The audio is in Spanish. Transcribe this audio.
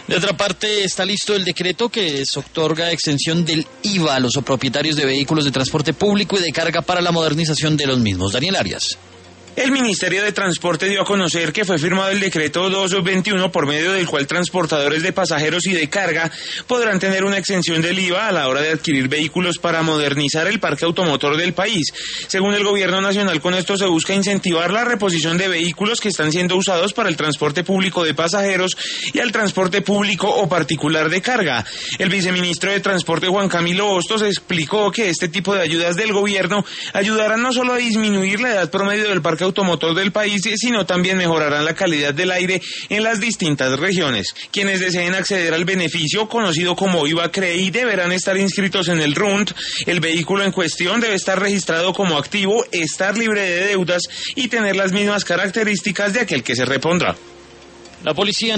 De otra parte, está listo el decreto que se otorga exención del IVA a los propietarios de vehículos de transporte público y de carga para la modernización de los mismos. Daniel Arias. El Ministerio de Transporte dio a conocer que fue firmado el decreto 221 por medio del cual transportadores de pasajeros y de carga podrán tener una exención del IVA a la hora de adquirir vehículos para modernizar el parque automotor del país. Según el Gobierno Nacional, con esto se busca incentivar la reposición de vehículos que están siendo usados para el transporte público de pasajeros y al transporte público o particular de carga. El viceministro de Transporte, Juan Camilo Hostos, explicó que este tipo de ayudas del gobierno ayudarán no solo a disminuir la edad promedio del parque automotor del país, sino también mejorarán la calidad del aire en las distintas regiones. Quienes deseen acceder al beneficio, conocido como IVA CREI, deberán estar inscritos en el RUNT. El vehículo en cuestión debe estar registrado como activo, estar libre de deudas y tener las mismas características de aquel que se repondrá. La policía